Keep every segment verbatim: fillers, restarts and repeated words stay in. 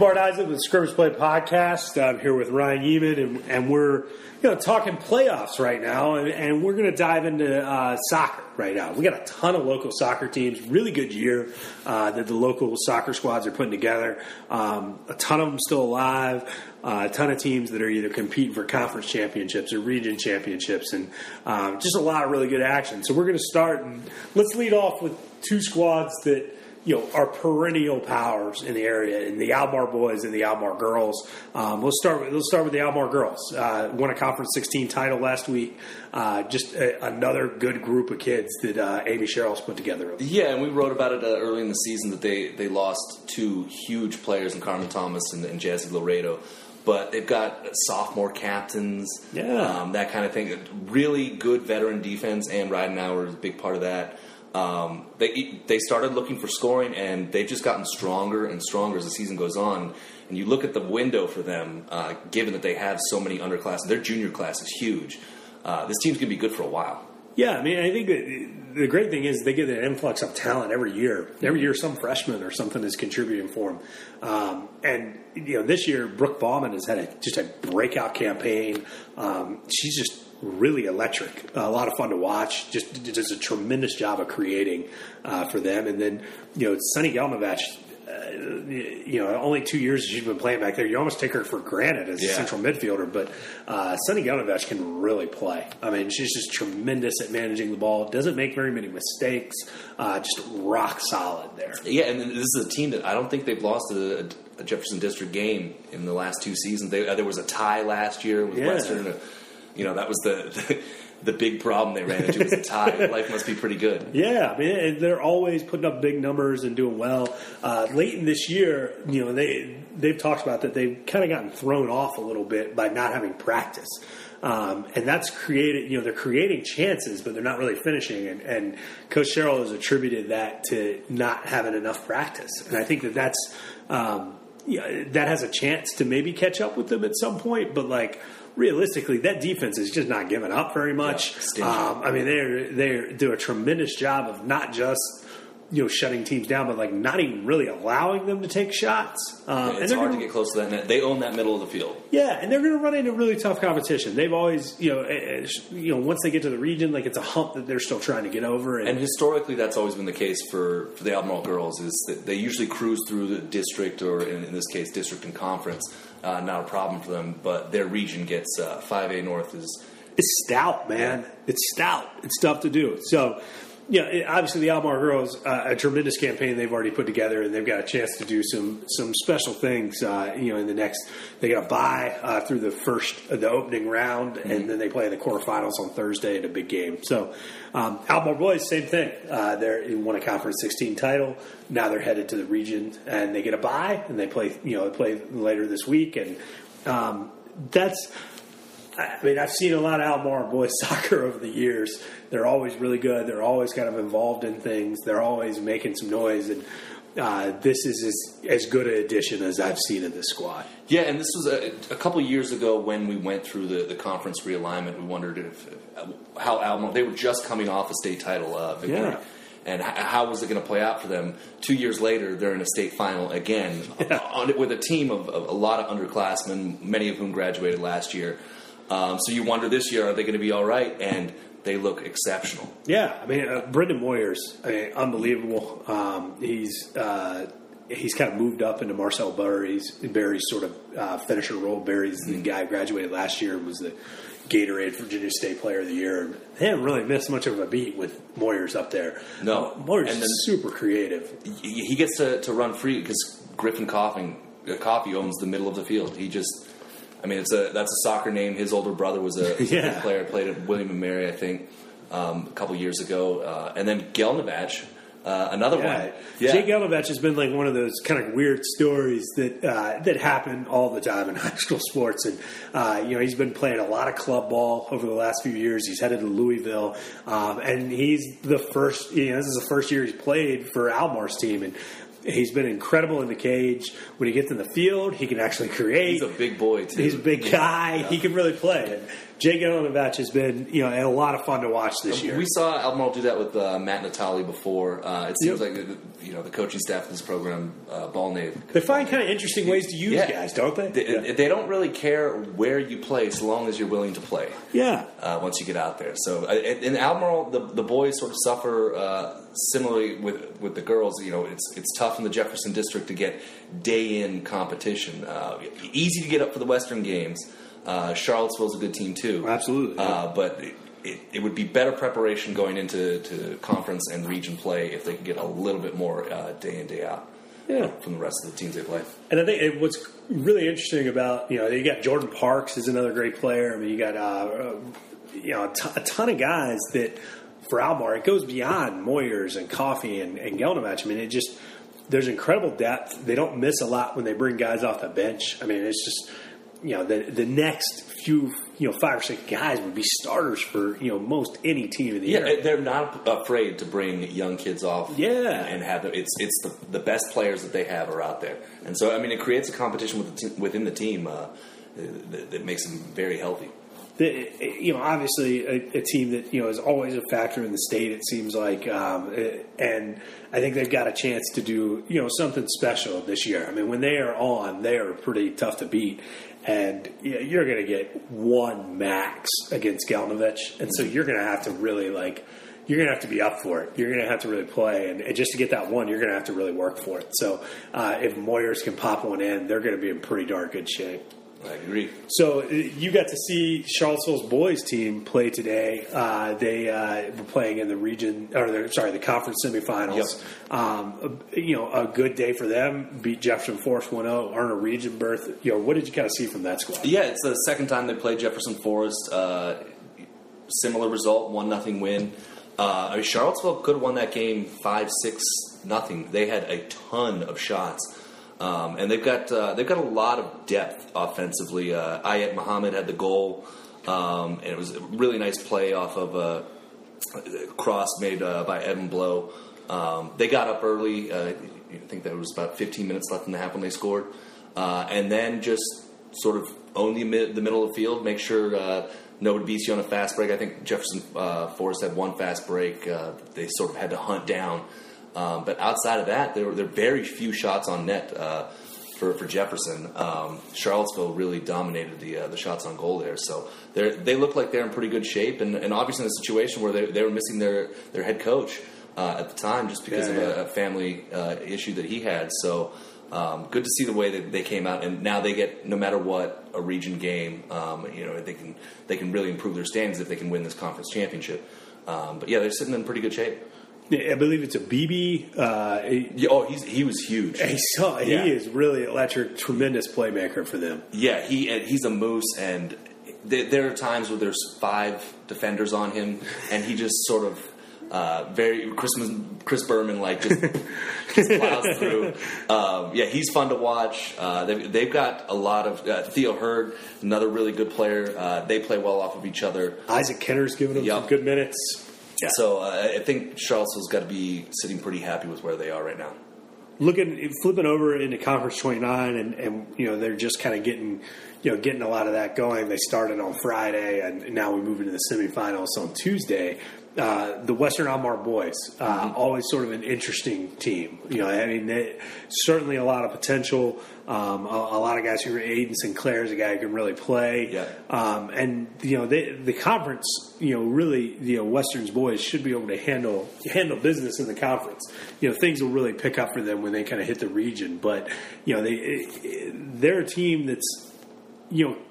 Bart Isaac with the Scrimmage Play Podcast. I'm here with Ryan Yeaman, and, and we're you know talking playoffs right now, and, and we're going to dive into uh, soccer right now. We got a ton of local soccer teams. Really good year uh, that the local soccer squads are putting together. Um, a ton of them still alive. Uh, a ton of teams that are either competing for conference championships or region championships, and um, just a lot of really good action. So we're going to start, and let's lead off with two squads that you know, are perennial powers in the area, and the Almar boys and the Almar girls. Um, let's start with let's start with the Almar girls. Uh, won a Conference sixteen title last week. Uh, just a, another good group of kids that uh, Amy Sherrill's put together. Yeah, and we wrote about it uh, early in the season that they, they lost two huge players in Carmen Thomas and, and Jazzy Laredo. But they've got sophomore captains, yeah, um, that kind of thing. Really good veteran defense, and Ridenauer is a big part of that. Um, they they started looking for scoring, and they've just gotten stronger and stronger as the season goes on. And you look at the window for them, uh, given that they have so many underclassmen. Their junior class is huge. Uh, this team's going to be good for a while. Yeah, I mean, I think that the great thing is they get an influx of talent every year. Every year, some freshman or something is contributing for them. Um, and, you know, this year, Brooke Bauman has had a, just a breakout campaign. Um, she's just really electric. Uh, a lot of fun to watch. Just does a tremendous job of creating uh, for them. And then, you know, Sunny Gelnovach, uh, you know, only two years she's been playing back there. You almost take her for granted as yeah. a central midfielder. But uh, Sunny Gelnovach can really play. I mean, she's just tremendous at managing the ball. Doesn't make very many mistakes. Uh, just rock solid there. Yeah, and this is a team that I don't think they've lost a, a Jefferson District game in the last two seasons. They, uh, there was a tie last year with yeah. Western. Uh, You know, that was the, the the big problem they ran into was the tie. Life must be pretty good. Yeah, I mean, they're always putting up big numbers and doing well. Uh, late in this year, you know, they, they've talked about that they've kind of gotten thrown off a little bit by not having practice. Um, and that's created, you know, they're creating chances, but they're not really finishing. And, and Coach Sherrill has attributed that to not having enough practice. And I think that that's, um, yeah, that has a chance to maybe catch up with them at some point. But, like, realistically, that defense is just not giving up very much. Yeah, um, I mean, they they do a tremendous job of not just you know shutting teams down, but like not even really allowing them to take shots. Um, yeah, and it's they're hard gonna, to get close to that net. They own that middle of the field. Yeah, and they're going to run into really tough competition. They've always, you know, you know, once they get to the region, like it's a hump that they're still trying to get over. And, and historically, that's always been the case for, for the Albemarle girls. Is that they usually cruise through the district, or in, in this case, district and conference. Uh, not a problem for them, but their region gets uh, five A North is it's stout, man. It's stout. It's tough to do. So, yeah, it, obviously the Almar girls, uh, a tremendous campaign they've already put together, and they've got a chance to do some some special things. Uh, you know, in the next, they got a bye uh, through the first, uh, the opening round, mm-hmm. and then they play in the quarterfinals on Thursday in a big game. So, um, Almar boys, same thing. Uh, they're won a Conference sixteen title. Now they're headed to the region, and they get a bye, and they play. You know, they play later this week, and um, that's. I mean, I've seen a lot of Almar boys soccer over the years. They're always really good. They're always kind of involved in things. They're always making some noise, and uh, this is as, as good an addition as I've seen in this squad. Yeah, and this was a, a couple years ago when we went through the, the conference realignment. We wondered if, if how Almar, they were just coming off a state title uh, victory. Yeah. And how was it going to play out for them? Two years later, they're in a state final again yeah. on, with a team of, of a lot of underclassmen, many of whom graduated last year. Um, so you wonder this year, are they going to be all right? And they look exceptional. Yeah, I mean, uh, Brendan Moyers, I mean, unbelievable. Um, he's uh, he's kind of moved up into Marcel Barry's, Barry's sort of uh, finisher role. Barry's the guy who graduated last year and was the Gatorade Virginia State Player of the Year. They haven't really missed much of a beat with Moyers up there. No. Uh, Moyers and is super creative. He gets to, to run free because Griffin Coffey, Coffey owns the middle of the field. He just... I mean, it's a that's a soccer name. His older brother was a, was a yeah. good player. Played at William and Mary, I think, um, a couple years ago. Uh, and then Gelnovach, uh, another yeah. one. Yeah. Jake Gelnovach has been like one of those kind of weird stories that uh, that happen all the time in high school sports. And uh, you know, he's been playing a lot of club ball over the last few years. He's headed to Louisville, um, and he's the first. You know, this is the first year he's played for Almar's team, and he's been incredible in the cage. When he gets in the field, he can actually create. He's a big boy, too. He's a big guy. Yeah. He can really play. And Jay Gelenovich has been, you know, a lot of fun to watch this year. We saw Albemarle do that with uh, Matt Natali before. Uh, it seems Yep. like you know the coaching staff of this program, uh, Ballnave. They find kind of interesting ways to use Yeah. guys, don't they? They, yeah. they don't really care where you play, so long as you're willing to play. yeah. Uh, once you get out there, so uh, in Albemarle, the the boys sort of suffer uh, similarly with with the girls. You know, it's it's tough in the Jefferson district to get day in competition. Uh, easy to get up for the Western games. Uh, Charlottesville's a good team too. Absolutely. Yeah. Uh, but it, it, it would be better preparation going into to conference and region play if they could get a little bit more uh, day in, day out Yeah. from the rest of the teams they play. And I think it, what's really interesting about, you know, you got Jordan Parks is another great player. I mean, you got, uh, uh, you know, a, t- a ton of guys that for Albemarle, it goes beyond Moyers and Coffey and, and Gelenovich. I mean, it just, there's incredible depth. They don't miss a lot when they bring guys off the bench. I mean, it's just, you know, the the next few, you know, five or six guys would be starters for, you know, most any team in the Yeah, area. they're not afraid to bring young kids off. Yeah. and, and have them. It's it's the, the best players that they have are out there, and so I mean, it creates a competition with the te- within the team uh, that, that makes them very healthy. The, you know, obviously a, a team that, you know, is always a factor in the state, it seems like. Um, and I think they've got a chance to do, you know, something special this year. I mean, when they are on, they are pretty tough to beat. And you know, you're going to get one max against Gelenovich. And so you're going to have to really, like, you're going to have to be up for it. You're going to have to really play. And, and just to get that one, you're going to have to really work for it. So uh, if Moyers can pop one in, they're going to be in pretty darn good shape. I agree. So you got to see Charlottesville's boys team play today. Uh, they uh, were playing in the region, or the, sorry, the conference semifinals. Yep. Um, you know, a good day for them. Beat Jefferson Forest one oh, earn a region berth. You know, what did you kind of see from that squad? Yeah, it's the second time they played Jefferson Forest. Uh, similar result, one nothing win. Uh, I mean, Charlottesville could have won that game five six nothing. They had a ton of shots. Um, and they've got uh, they've got a lot of depth offensively. Uh, Ayat Muhammad had the goal, um, and it was a really nice play off of a cross made uh, by Evan Blow. Um, they got up early. Uh, I think there was about fifteen minutes left in the half when they scored, uh, and then just sort of own the mid, the middle of the field. Make sure uh, nobody beats you on a fast break. I think Jefferson uh, Forest had one fast break. Uh, they sort of had to hunt down. Um, but outside of that, there were, there were very few shots on net uh, for for Jefferson. Um, Charlottesville really dominated the uh, the shots on goal there, so they they look like they're in pretty good shape, and, and obviously in a situation where they they were missing their their head coach uh, at the time just because yeah, of yeah. a, a family uh, issue that he had. So um, good to see the way that they came out, and now they get no matter what a region game. Um, you know they can they can really improve their standings if they can win this conference championship. Um, but yeah, they're sitting in pretty good shape. I believe it's a B B. Uh, Yeah, oh, he's he was huge. he saw, Yeah. he is really electric, tremendous playmaker for them. Yeah, he and he's a moose, and th- there are times where there's five defenders on him, and he just sort of uh, very Chris Chris Berman like just, just plows through. Um, yeah, he's fun to watch. Uh, they've, they've got a lot of uh, Theo Hurd, another really good player. Uh, they play well off of each other. Isaac Kenner's giving them Yep. some good minutes. Yeah. So uh, I think Charlottesville's got to be sitting pretty happy with where they are right now. Looking, flipping over into Conference twenty-nine, and, and you know they're just kind of getting, you know, getting a lot of that going. They started on Friday, and now we move into the semifinals on Tuesday. Uh, the Western Albemarle boys, uh, mm-hmm. always sort of an interesting team. You know, I mean, they, certainly a lot of potential. Um, a, a lot of guys who are Aiden Sinclair is a guy who can really play. Yeah. Um, and you know, they, the conference, you know, really, you know, Western's boys should be able to handle handle business in the conference. You know, things will really pick up for them when they kind of hit the region. But you know, they they're a team that's, you know,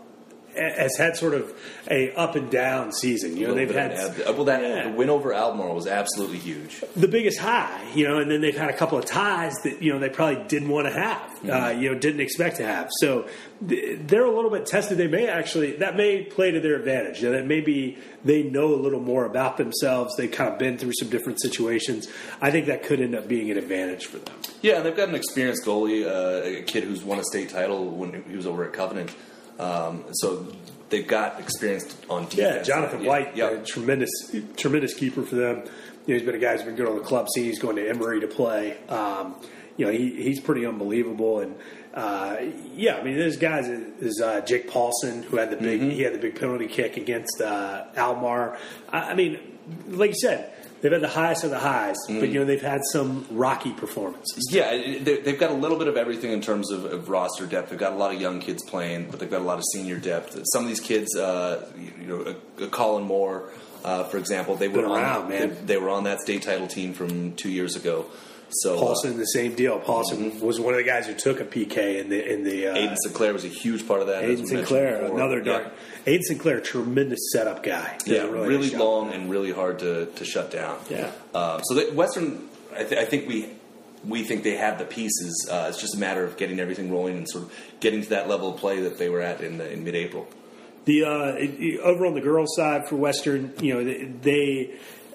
has had sort of a up and down season. You know, they've had ab- well that yeah. the win over Albemarle was absolutely huge. The biggest high, you know, and then they've had a couple of ties that you know they probably didn't want to have, mm-hmm. uh, you know, didn't expect to have. So th- they're a little bit tested. They may actually that may play to their advantage. You know, that maybe they know a little more about themselves. They've kind of been through some different situations. I think that could end up being an advantage for them. Yeah, and they've got an experienced goalie, uh, a kid who's won a state title when he was over at Covenant. Um, so they've got experience on defense. Yeah, Jonathan yeah, White, yep. a tremendous, tremendous keeper for them. You know, he's been a guy who's been good on the club scene. He's going to Emory to play. Um, you know, he, he's pretty unbelievable. And uh, yeah, I mean, there's guys. Is uh, Jake Paulson, who had the big, mm-hmm. he had the big penalty kick against uh, Almar. I, I mean, like you said, they've had the highest of the highs, mm. but you know they've had some rocky performances. Yeah, they've got a little bit of everything in terms of, of roster depth. They've got a lot of young kids playing, but they've got a lot of senior depth. Some of these kids, uh, you know, uh, Colin Moore, uh, for example, they were around, on man. They, they were on that state title team from two years ago. So Paulson, uh, the same deal. Paulson mm-hmm. was one of the guys who took a P K in the in the. Uh, Aiden Sinclair was a huge part of that. Aiden Sinclair, another dark. Yeah. Aiden Sinclair, tremendous setup guy. Yeah, really, really long and really hard to, to shut down. Yeah. Uh, so the Western, I, th- I think we we think they have the pieces. Uh, it's just a matter of getting everything rolling and sort of getting to that level of play that they were at in, the, in mid-April. The uh, it, over on the girls' side for Western, you know, they. they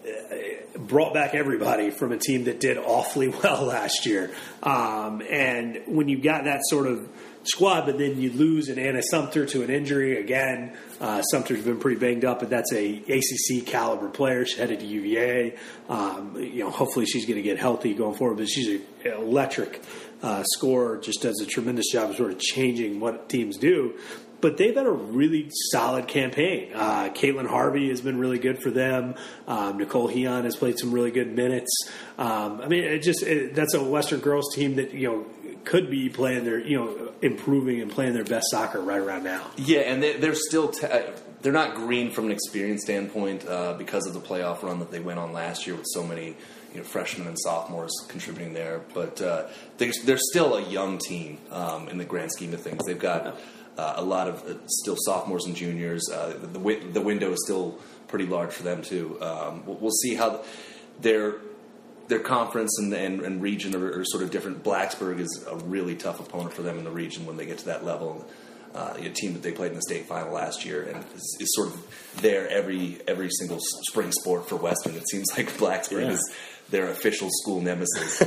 brought back everybody from a team that did awfully well last year. Um, and when you got that sort of squad, but then you lose an Anna Sumter to an injury again. Uh, Sumter's been pretty banged up, but that's a A C C caliber player. She's headed to U V A. Um, you know, hopefully she's going to get healthy going forward. But she's an electric uh, scorer. Just does a tremendous job of sort of changing what teams do. But they've had a really solid campaign. Uh, Caitlin Harvey has been really good for them. Um, Nicole Heon has played some really good minutes. Um, I mean, it just it, that's a Western girls team that you know could be playing their you know improving and playing their best soccer right around now. Yeah, and they, they're still t- they're not green from an experience standpoint uh, because of the playoff run that they went on last year with so many you know freshmen and sophomores contributing there. But uh, they're, they're still a young team um, in the grand scheme of things. They've got. Uh, a lot of uh, still sophomores and juniors. Uh, the the, the window is still pretty large for them too. Um, we'll, we'll see how their their conference and and, and region are, are sort of different. Blacksburg is a really tough opponent for them in the region when they get to that level. Uh, a team that they played in the state final last year and is, is sort of there every every single spring sport for Western. It seems like Blacksburg yeah. is their official school nemesis.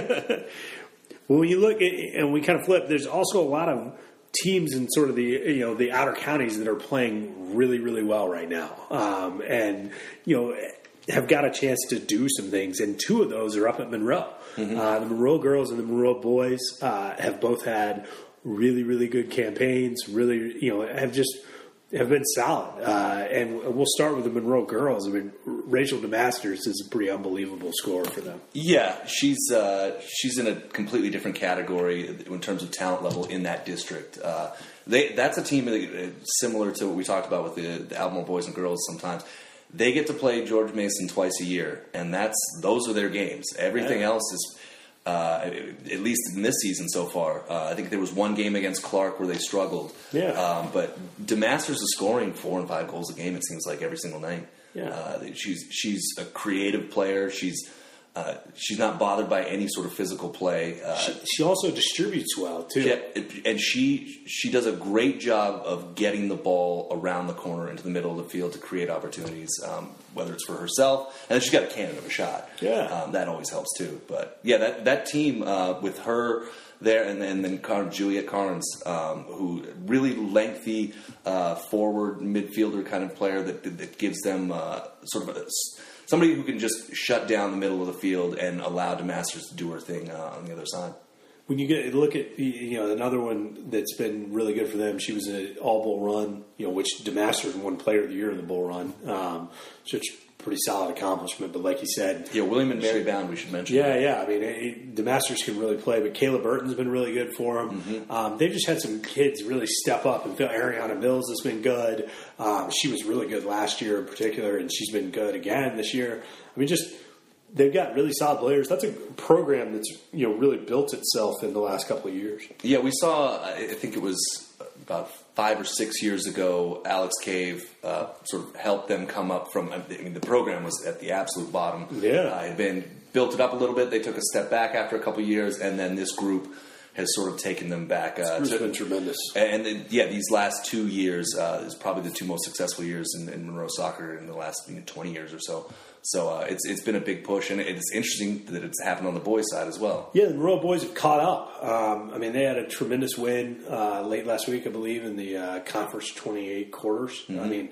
Well, when you look at, and we kind of flip, there's also a lot of teams in sort of the you know the outer counties that are playing really really well right now, um, and you know have got a chance to do some things. And two of those are up at Monroe. Mm-hmm. Uh, the Monroe girls and the Monroe boys uh, have both had really really good campaigns. Really, you know, have just have been solid. Uh, and we'll start with the Monroe girls. I mean, Rachel DeMasters is a pretty unbelievable scorer for them. Yeah, she's uh, she's in a completely different category in terms of talent level in that district. Uh, they that's a team that, similar to what we talked about with the, the Albemarle boys and girls. Sometimes they get to play George Mason twice a year, and that's those are their games. Everything yeah. else is. Uh, at least in this season so far, uh, I think there was one game against Clark where they struggled. Yeah. Um, but DeMasters is scoring four and five goals a game. It seems like every single night. Yeah. Uh, she's she's a creative player. She's uh, she's not bothered by any sort of physical play. Uh, she, she also distributes well too. Yeah, and she she does a great job of getting the ball around the corner into the middle of the field to create opportunities, um, whether it's for herself, and then she's got a cannon of a shot. Yeah, um, that always helps too. But yeah, that that team uh, with her there, and then, and then Car- Juliet Carnes, um, who really lengthy uh, forward midfielder kind of player that that gives them uh, sort of a. Somebody who can just shut down the middle of the field and allow DeMasters to do her thing uh, on the other side. When you get look at you know another one that's been really good for them, she was an all bull run, you know, which DeMasters won Player of the Year in the bull run. Um, such pretty solid accomplishment. But like you said, yeah, William and Mary Bound, we should mention. Yeah, yeah. I mean, it, DeMasters can really play, but Kayla Burton's been really good for them. Mm-hmm. Um, they've just had some kids really step up, and Ariana Mills has been good. Um, she was really good last year in particular, and she's been good again this year. I mean, just they've got really solid players. That's a program that's you know really built itself in the last couple of years. Yeah, we saw. I think it was about five or six years ago. Alex Cave uh, sort of helped them come up from. I mean, the program was at the absolute bottom. Yeah, uh, had been built it up a little bit. They took a step back after a couple of years, and then this group has sort of taken them back. Uh, it's been tremendous. And, and yeah, these last two years uh, is probably the two most successful years in, in Monroe soccer in the last you know, twenty years or so. So uh, it's it's been a big push, and it's interesting that it's happened on the boys' side as well. Yeah, the Monroe boys have caught up. Um, I mean, they had a tremendous win uh, late last week, I believe, in the uh, Conference twenty-eight quarters. Mm-hmm. I mean,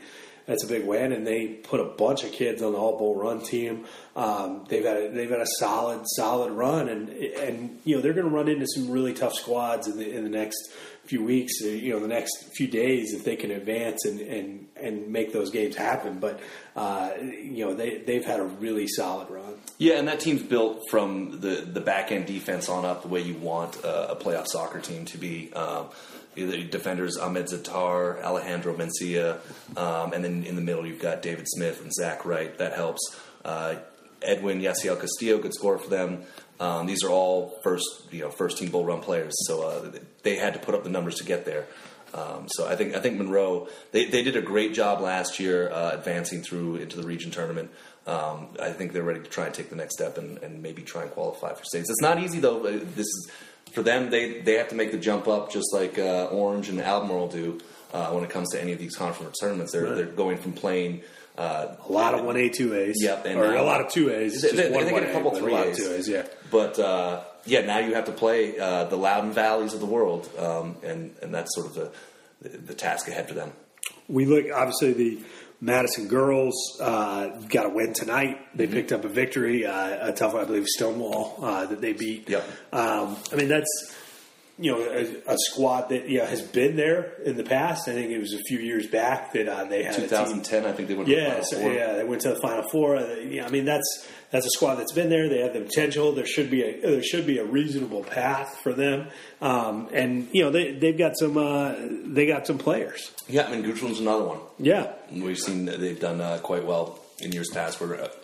that's a big win. And they put a bunch of kids on the All Bowl Run team. Um, they've had a, they've had a solid solid run, and and you know they're going to run into some really tough squads in the in the next few weeks, you know, the next few days if they can advance and and, and make those games happen. But uh, you know they they've had a really solid run. Yeah, and that team's built from the the back end defense on up the way you want uh, a playoff soccer team to be. Um, the defenders Ahmed Zatar, Alejandro Mencia, um, and then in the middle you've got David Smith and Zach Wright. That helps. Uh, Edwin Yasiel Castillo, good scorer for them. Um, these are all first, you know, first team Bull Run players, so uh, they had to put up the numbers to get there. Um, so I think I think Monroe they, they did a great job last year uh, advancing through into the region tournament. Um, I think they're ready to try and take the next step and, and maybe try and qualify for states. It's not easy though. But this is for them. They they have to make the jump up just like uh, Orange and Albemarle do uh, when it comes to any of these conference tournaments. They're right. they're going from playing. Uh, a lot of one A, two A's. Yep, and or a lot of two A's. They, they, they get a couple three A's. two A's, yeah. But uh, yeah, now you have to play uh, the Loudoun Valleys of the world, um, and and that's sort of the, the the task ahead for them. We look obviously the Madison girls uh, got a win tonight. They mm-hmm. picked up a victory, uh, a tough one, I believe, Stonewall uh, that they beat. Yep. Um, I mean that's. You know, a, a squad that you know, has been there in the past. I think it was a few years back that uh, they had twenty ten. I think they went to yeah, the Final so, Four. Yeah, they went to the Final Four. Uh, yeah, I mean that's that's a squad that's been there. They have the potential. There should be a there should be a reasonable path for them. Um, and you know they they've got some uh, they got some players. Yeah, I mean Guthrun's another one. Yeah, we've seen that they've done uh, quite well in years past. Where uh,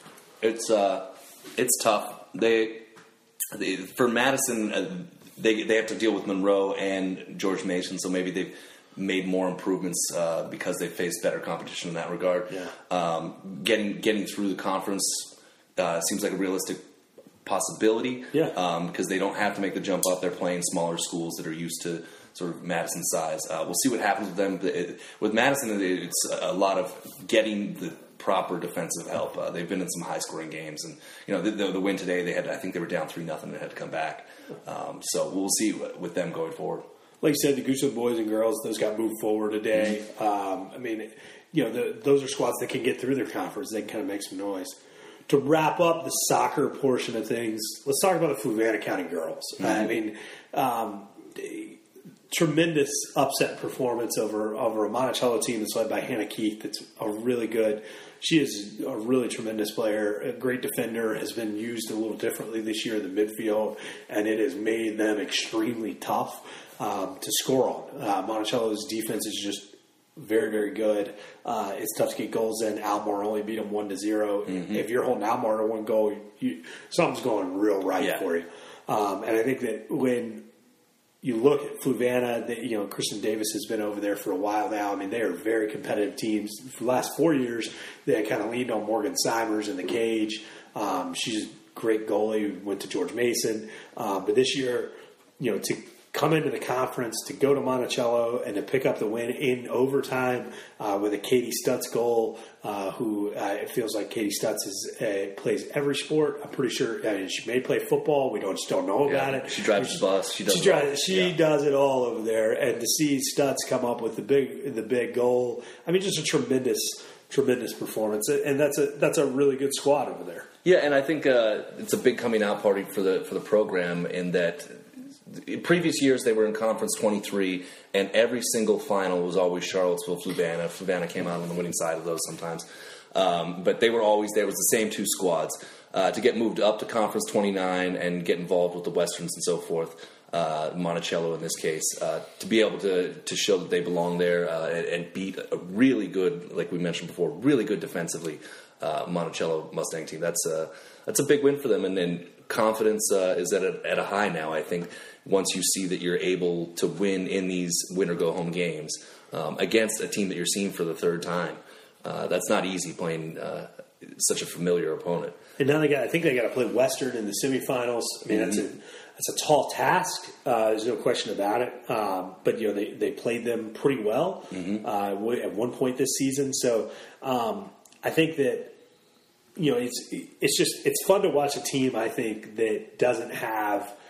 it's uh, it's tough. They, they for Madison. Uh, They they have to deal with Monroe and George Mason, so maybe they've made more improvements uh, because they faced better competition in that regard. Yeah. Um, getting getting through the conference uh, seems like a realistic possibility. Yeah. Um, because they don't have to make the jump up. They're playing smaller schools that are used to sort of Madison size. Uh, we'll see what happens with them. It, with Madison, it's a lot of getting the proper defensive help. Uh, they've been in some high scoring games, and you know the, the, the win today. They had I think they were down three nothing and had to come back. Um, so we'll see with them going forward. Like you said, the Goosewood boys and girls, those got moved forward today. Mm-hmm. Um, I mean, you know, the, those are squads that can get through their conference. They can kind of make some noise. To wrap up the soccer portion of things, let's talk about the Fluvanna County girls. Mm-hmm. I mean, um, tremendous upset performance over over a Monticello team that's led by Hannah Keith. That's a really good. She is a really tremendous player, a great defender, has been used a little differently this year in the midfield, and it has made them extremely tough um, to score on. Uh, Monticello's defense is just very, very good. Uh, it's tough to get goals in. Almar only beat them one to zero. Mm-hmm. If you're holding Almar to one goal, you, something's going real right yeah. for you. Um, and I think that when you look at Fluvanna, they, you know, Kristen Davis has been over there for a while now. I mean, they are very competitive teams. For the last four years, they kind of leaned on Morgan Simers in the cage. Um, she's a great goalie, went to George Mason. Um, but this year, you know, to come into the conference, to go to Monticello, and to pick up the win in overtime uh, with a Katie Stutz goal, uh, who uh, it feels like Katie Stutz is, uh, plays every sport. I'm pretty sure I mean, she may play football. We don't just don't know about yeah, it. She drives the bus. She does. She, it drives, all. she yeah. does it all over there. And to see Stutz come up with the big the big goal, I mean, just a tremendous tremendous performance. And that's a that's a really good squad over there. Yeah, and I think uh, it's a big coming out party for the for the program in that. In previous years, they were in Conference twenty-three, and every single final was always Charlottesville, Fluvanna. Fluvanna came out on the winning side of those sometimes. Um, but they were always there. It was the same two squads. Uh, to get moved up to Conference twenty-nine and get involved with the Westerns and so forth, uh, Monticello in this case, uh, to be able to, to show that they belong there uh, and, and beat a really good, like we mentioned before, really good defensively uh, Monticello Mustang team. That's a, that's a big win for them. And then confidence uh, is at a, at a high now, I think. Once you see that you're able to win in these win-or-go-home games um, against a team that you're seeing for the third time. Uh, that's not easy playing uh, such a familiar opponent. And now they got, I think they got to play Western in the semifinals. I mean, mm-hmm. that's a that's a tall task. Uh, there's no question about it. Um, but you know, they, they played them pretty well mm-hmm. uh, at one point this season. So um, I think that you know it's it's just it's fun to watch a team. I think that doesn't have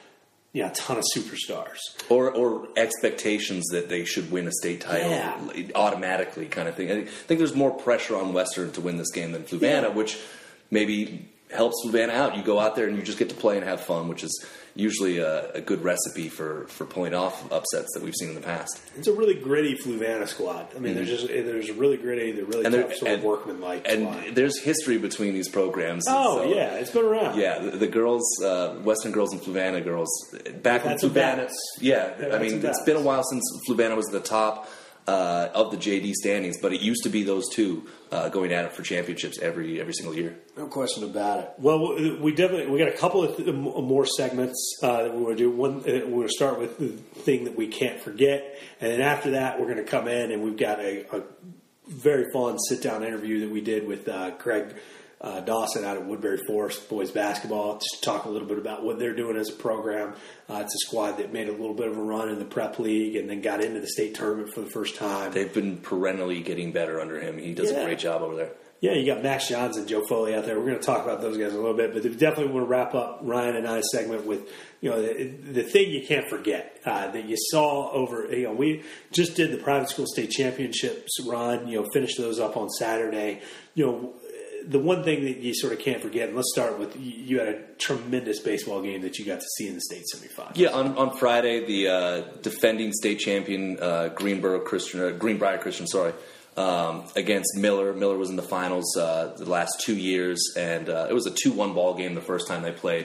you know, a ton of superstars. Or or expectations that they should win a state title Yeah. automatically kind of thing. I think there's more pressure on Western to win this game than Fluvanna, Yeah. which maybe helps Fluvanna out. You go out there and you just get to play and have fun, which is usually a, a good recipe for, for pulling off upsets that we've seen in the past. It's a really gritty Fluvanna squad. I mean, mm-hmm. they're just there's really gritty, they're really and tough, sort of workmanlike And squad. There's history between these programs. Oh, so, yeah, it's been around. Yeah, the, the girls, uh, Western girls and Fluvanna girls, back when Fluvanna... Yeah, yeah, I mean, it's been a while since Fluvanna was at the top uh, of the J D standings, but it used to be those two uh, going at it for championships every every single year. No question about it. Well, we definitely we got a couple of th- more segments uh, that we want to do. One, uh, we're going to start with the thing that we can't forget, and then after that, we're going to come in and we've got a, a very fun sit down interview that we did with uh, Craig uh, Dawson out at Woodbury Forest boys basketball, just to talk a little bit about what they're doing as a program. Uh, it's a squad that made a little bit of a run in the prep league and then got into the state tournament for the first time. They've been perennially getting better under him. He does yeah. a great job over there. Yeah, you got Max Johns and Joe Foley out there. We're going to talk about those guys a little bit, but we definitely want to wrap up Ryan and I's segment with, you know, the, the thing you can't forget uh, that you saw over, you know, we just did the private school state championships run, you know, finished those up on Saturday. You know, the one thing that you sort of can't forget, and let's start with, you had a tremendous baseball game that you got to see in the state semifinals. Yeah, on, on Friday, the uh, defending state champion, uh, Greenboro Christian, uh, Greenbrier Christian, sorry, Um, against Miller. Miller was in the finals uh, the last two years, and uh, it was a two one ball game the first time they played.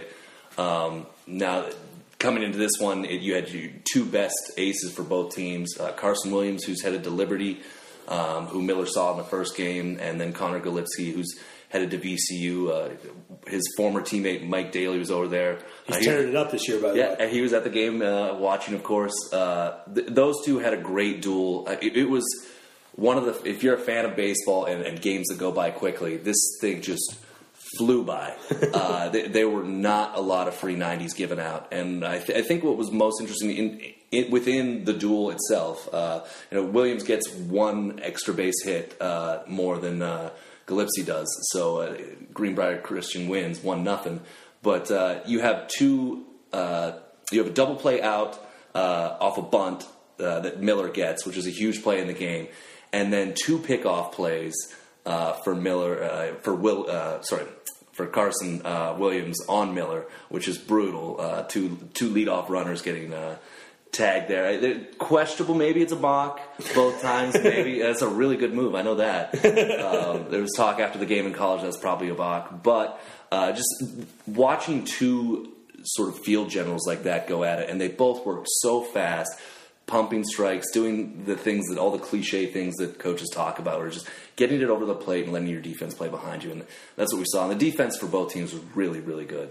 Um, now, coming into this one, it, you had your two best aces for both teams. Uh, Carson Williams, who's headed to Liberty, um, who Miller saw in the first game, and then Connor Galipsky, who's headed to V C U. Uh, his former teammate Mike Daly was over there. He's uh, tearing it up this year, by the yeah, way. Yeah, he was at the game uh, watching, of course. Uh, th- those two had a great duel. Uh, it, it was... One of the, if you're a fan of baseball and, and games that go by quickly, this thing just flew by. uh, th- there were not a lot of free nineties given out, and I, th- I think what was most interesting in, in, within the duel itself, uh, you know, Williams gets one extra base hit uh, more than uh, Galipsy does, so uh, Greenbrier Christian wins one nothing. But uh, you have two, uh, you have a double play out uh, off a bunt uh, that Miller gets, which is a huge play in the game. And then two pickoff plays uh, for Miller, uh, for Will, uh, sorry, for Carson uh, Williams on Miller, which is brutal. Uh, two two leadoff runners getting uh, tagged there. They're questionable, maybe it's a balk both times. Maybe that's a really good move. I know that. Um, there was talk after the game in college that's probably a balk, but uh, just watching two sort of field generals like that go at it, and they both worked so fast. Pumping strikes, doing the things that all the cliche things that coaches talk about, or just getting it over the plate and letting your defense play behind you. And that's what we saw. And the defense for both teams was really, really good.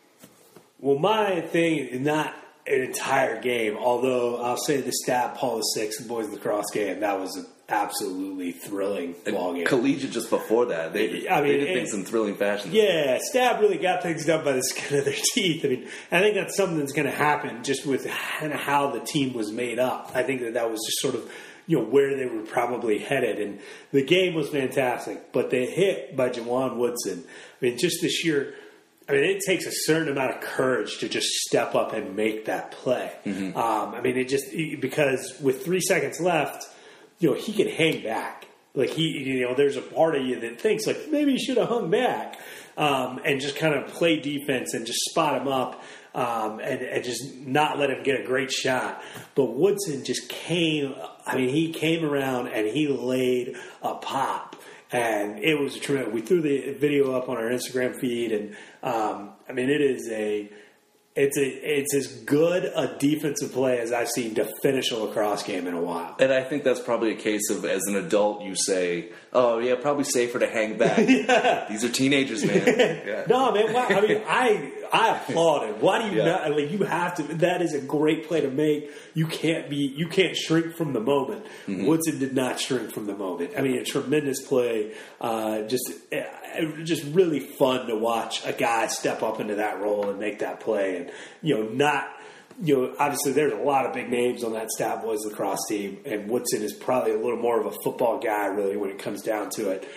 Well, my thing is not an entire game, although I'll say the Stab Paul the Sixth, the boys lacrosse game, that was an absolutely thrilling ball game. Collegiate just before that, they, I mean, they did it, things in thrilling fashion. Yeah, Stab really got things done by the skin of their teeth. I mean, I think that's something that's going to happen just with kind of how the team was made up. I think that that was just sort of, you know, where they were probably headed. And the game was fantastic, but the hit by Jawan Woodson, I mean, just this year, I mean, it takes a certain amount of courage to just step up and make that play. Mm-hmm. Um, I mean, it just, because with three seconds left, you know, he can hang back. Like, he, you know, there's a part of you that thinks, like, maybe he should have hung back um, and just kind of play defense and just spot him up um, and, and just not let him get a great shot. But Woodson just came, I mean, he came around and he laid a pop. And it was a tremendous. We threw the video up on our Instagram feed, and um, I mean, it is a, it's a, it's as good a defensive play as I've seen to finish a lacrosse game in a while. And I think that's probably a case of, as an adult, you say, "Oh yeah, probably safer to hang back." Yeah. These are teenagers, man. Yeah. No, man. Wow. I mean, I I applaud it. Why do you Yeah. not? Like, you have to. That is a great play to make. You can't be. You can't shrink from the moment. Mm-hmm. Woodson did not shrink from the moment. I mean, a tremendous play. Uh, just, just really fun to watch a guy step up into that role and make that play, and you know, not. You know, obviously there's a lot of big names on that Stab Boys lacrosse team, and Woodson is probably a little more of a football guy, really, when it comes down to it.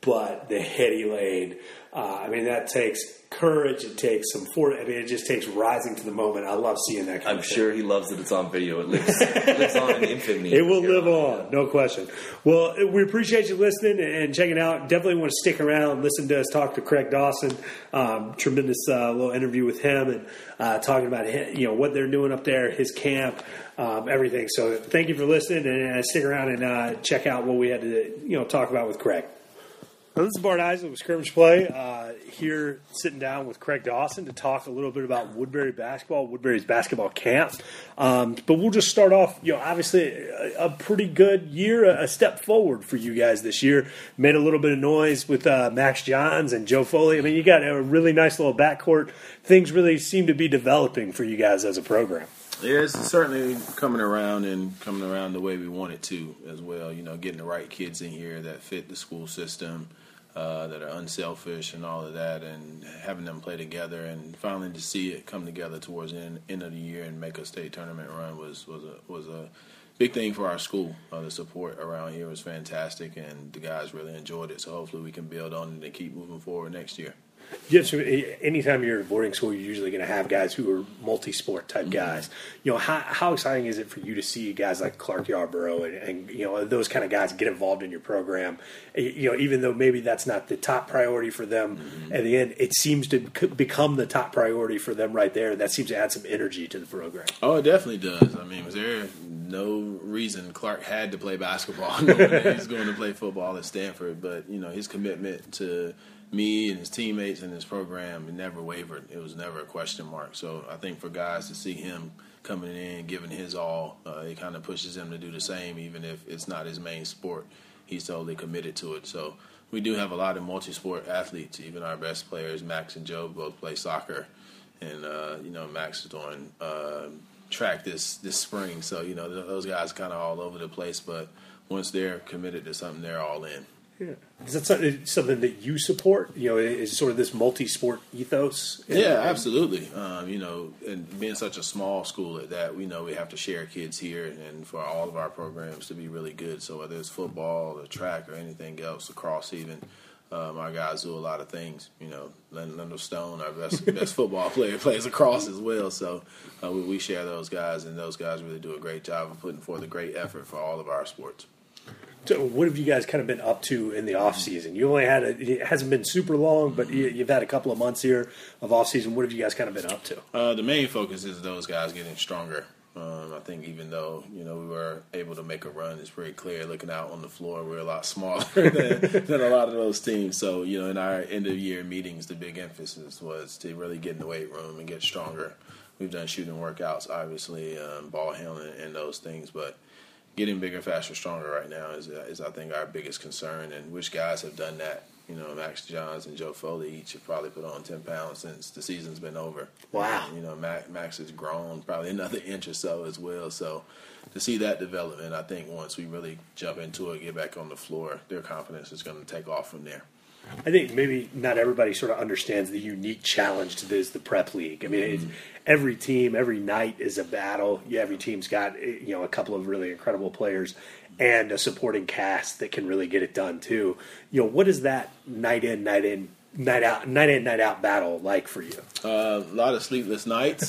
but the hit he laid, uh, I mean, that takes courage. It takes some for. I mean, it just takes rising to the moment. I love seeing that. Kind I'm of sure thing. he loves it. It's on video. It lives, it lives on in infamy. It will live on, no question. Well, we appreciate you listening and checking out. Definitely want to stick around, listen to us talk to Craig Dawson. Um, tremendous uh, little interview with him and uh, talking about you know what they're doing up there, his camp, um, everything. So thank you for listening, and uh, stick around and uh, check out what we had to you know talk about with Craig. Well, this is Bart Isley with Scrimmage Play, uh, here sitting down with Craig Dawson to talk a little bit about Woodbury basketball, Woodbury's basketball camp. Um, but we'll just start off, you know, obviously a, a pretty good year, a, a step forward for you guys this year. Made a little bit of noise with uh, Max Johns and Joe Foley. I mean, you got a really nice little backcourt. Things really seem to be developing for you guys as a program. Yeah, it's certainly coming around and coming around the way we want it to as well. You know, getting the right kids in here that fit the school system. Uh, that are unselfish and all of that, and having them play together, and finally to see it come together towards the end, end of the year and make a state tournament run was was a was a big thing for our school. Uh, the support around here was fantastic, and the guys really enjoyed it. So hopefully we can build on it and keep moving forward next year. Yes, anytime you're at a boarding school, you're usually going to have guys who are multi-sport type guys. You know, how, how exciting is it for you to see guys like Clark Yarborough and, and, you know, those kind of guys get involved in your program? You know, even though maybe that's not the top priority for them, mm-hmm. at the end, it seems to become the top priority for them right there. That seems to add some energy to the program. Oh, it definitely does. I mean, was there no reason Clark had to play basketball knowing that he's going to play football at Stanford? But, you know, his commitment to me and his teammates and his program, it never wavered. It was never a question mark. So I think for guys to see him coming in, giving his all, uh, it kind of pushes him to do the same, even if it's not his main sport. He's totally committed to it. So we do have a lot of multi-sport athletes. Even our best players, Max and Joe, both play soccer. And, uh, you know, Max is doing uh, track this, this spring. So, you know, those guys kind of all over the place. But once they're committed to something, they're all in. Yeah. Is that something, something that you support? You know, is sort of this multi-sport ethos? Yeah, absolutely. Um, you know, and being such a small school at that, we know we have to share kids here, and for all of our programs to be really good. So whether it's football or track or anything else, lacrosse even, um, our guys do a lot of things. You know, Lendell Stone, our best best football player, plays lacrosse as well. So uh, we, we share those guys, and those guys really do a great job of putting forth a great effort for all of our sports. So what have you guys kind of been up to in the off season? You only had a, it hasn't been super long, but you, you've had a couple of months here of off season. What have you guys kind of been up to? Uh, the main focus is those guys getting stronger. Um, I think even though you know we were able to make a run, it's pretty clear looking out on the floor we're a lot smaller than, than a lot of those teams. So you know, in our end of year meetings, the big emphasis was to really get in the weight room and get stronger. We've done shooting workouts, obviously, um, ball handling, and those things, but getting bigger, faster, stronger right now is, uh, is I think, our biggest concern, and which guys have done that. You know, Max Johns and Joe Foley each have probably put on ten pounds since the season's been over. Wow. And, you know, Max, Max has grown probably another inch or so as well. So to see that development, I think once we really jump into it, get back on the floor, their confidence is going to take off from there. I think maybe not everybody sort of understands the unique challenge to this, the prep league. I mean, mm-hmm. it's, every team, every night is a battle. Yeah, every team's got you know a couple of really incredible players and a supporting cast that can really get it done too. You know, what is that night in, night in, night out, night in, night out battle like for you? Uh, a lot of sleepless nights.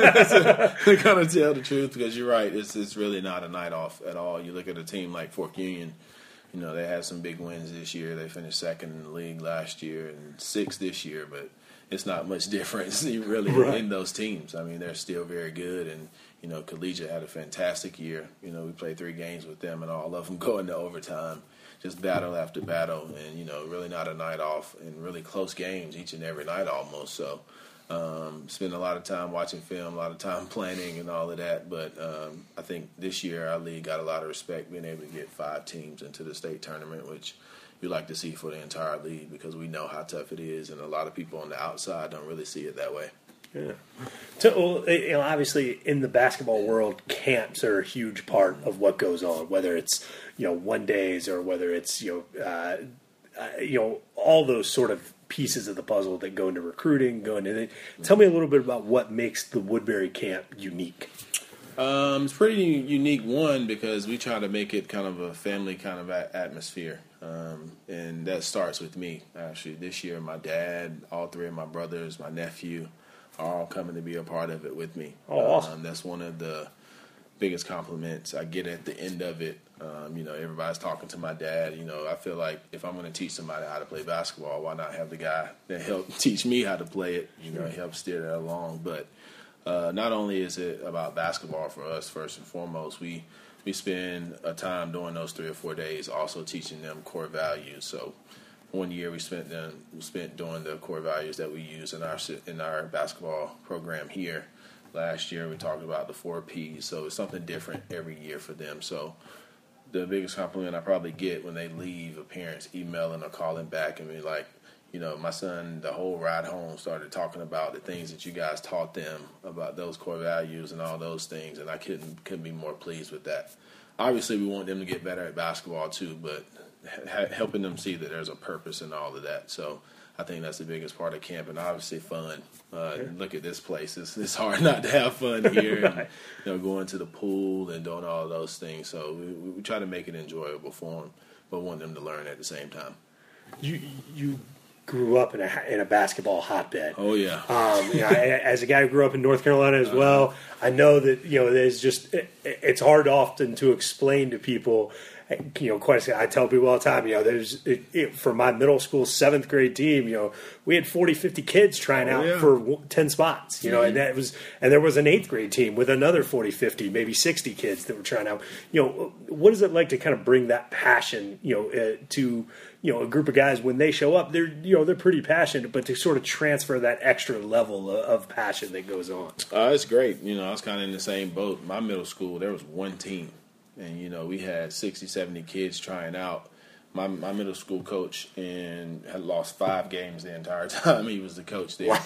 To kind of tell the truth, because you're right, it's it's really not a night off at all. You look at a team like Fork Union. You know, they had some big wins this year. They finished second in the league last year and sixth this year, but it's not much difference really right. in those teams. I mean, they're still very good, and, you know, Collegiate had a fantastic year. You know, we played three games with them, and all of them going to overtime, just battle after battle, and, you know, really not a night off, and really close games each and every night almost. So um, spend a lot of time watching film, a lot of time planning and all of that. But um, I think this year our league got a lot of respect being able to get five teams into the state tournament, which we like to see for the entire league because we know how tough it is, and a lot of people on the outside don't really see it that way. Yeah. So, you know, obviously, in the basketball world, camps are a huge part of what goes on. Whether it's you know one days or whether it's you know uh, uh, you know all those sort of pieces of the puzzle that go into recruiting, go into it. Tell me a little bit about what makes the Woodbury camp unique. Um, it's pretty unique, one, because we try to make it kind of a family kind of a- atmosphere. Um, and that starts with me, actually. This year, my dad, all three of my brothers, my nephew, are all coming to be a part of it with me. Oh, awesome. Um, that's one of the biggest compliments I get at the end of it. Um, you know, everybody's talking to my dad. You know, I feel like if I'm going to teach somebody how to play basketball, why not have the guy that helped teach me how to play it, you know, help steer that along. But uh, not only is it about basketball for us, first and foremost, we we spend a time during those three or four days also teaching them core values. So one year we spent them we spent doing the core values that we use in our in our basketball program here. Last year we talked about the four P's. So it's something different every year for them. So the biggest compliment I probably get when they leave, a parents emailing or calling back and be like, you know, my son, the whole ride home started talking about the things that you guys taught them about those core values and all those things, and I couldn't couldn't be more pleased with that. Obviously, we want them to get better at basketball too, but ha- helping them see that there's a purpose in all of that. So I think that's the biggest part of camp, and obviously fun. Uh, sure. Look at this place; it's, it's hard not to have fun here. Right. And, you know, going to the pool and doing all of those things. So we, we try to make it enjoyable for them, but want them to learn at the same time. You you. grew up in a in a basketball hotbed. Oh yeah. Um, you know, as a guy who grew up in North Carolina as well, I know that you know there's just it, it's hard often to explain to people. You know, quite. I tell people all the time. You know, there's it, it, for my middle school seventh grade team. You know, we had forty, fifty kids trying oh, out yeah. for ten spots. You know, mm-hmm. and that was and there was an eighth grade team with another forty, fifty, maybe sixty kids that were trying out. You know, what is it like to kind of bring that passion? You know, uh, to you know, a group of guys when they show up, they're you know they're pretty passionate, but to sort of transfer that extra level of, of passion that goes on. Uh, it's great. You know, I was kind of in the same boat. My middle school, there was one team, and you know we had sixty, seventy kids trying out. My my middle school coach and had lost five games the entire time he was the coach there,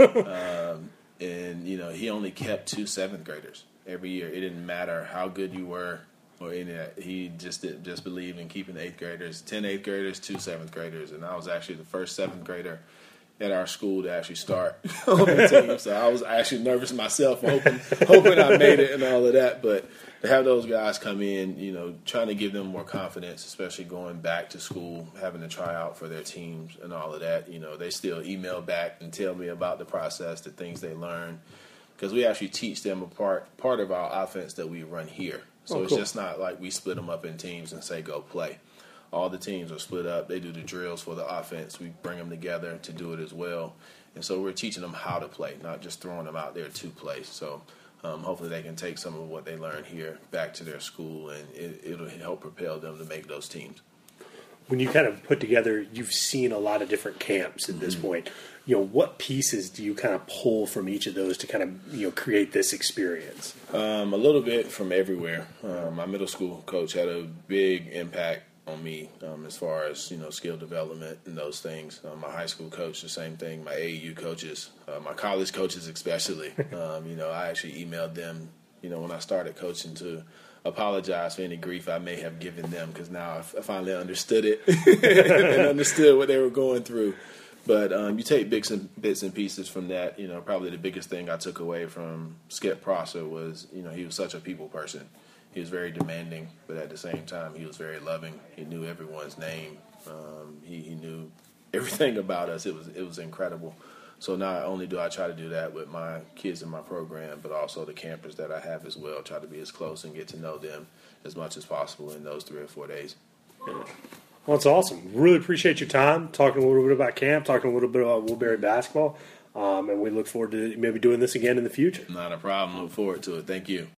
um, and you know he only kept two seventh graders every year. It didn't matter how good you were. Or any of that. He just did, just believed in keeping eighth graders, ten eighth graders, two seventh graders, and I was actually the first seventh grader at our school to actually start on the team. So I was actually nervous myself, hoping hoping I made it and all of that. But to have those guys come in, you know, trying to give them more confidence, especially going back to school, having to try out for their teams and all of that. You know, they still email back and tell me about the process, the things they learn, because we actually teach them a part part of our offense that we run here. So oh, it's cool. Just not like we split them up in teams and say, go play. All the teams are split up. They do the drills for the offense. We bring them together to do it as well. And so we're teaching them how to play, not just throwing them out there to play. So um, hopefully they can take some of what they learn here back to their school, and it, it'll help propel them to make those teams. When you kind of put together, you've seen a lot of different camps at this mm-hmm. point. You know, what pieces do you kind of pull from each of those to kind of, you know, create this experience? Um, a little bit from everywhere. Um, my middle school coach had a big impact on me um, as far as, you know, skill development and those things. Um, my high school coach, the same thing. My A A U coaches, uh, my college coaches especially. um, you know, I actually emailed them, you know, when I started coaching to apologize for any grief I may have given them, because now I finally understood it and understood what they were going through. But um, you take bits and, bits and pieces from that. You know, probably the biggest thing I took away from Skip Prosser was, you know, he was such a people person. He was very demanding, but at the same time, he was very loving. He knew everyone's name. Um, he, he knew everything about us. It was it was incredible. So not only do I try to do that with my kids in my program, but also the campers that I have as well. Try to be as close and get to know them as much as possible in those three or four days. Yeah. Well, it's awesome. Really appreciate your time, talking a little bit about camp, talking a little bit about Woodbury basketball, um, and we look forward to maybe doing this again in the future. Not a problem. Look forward to it. Thank you.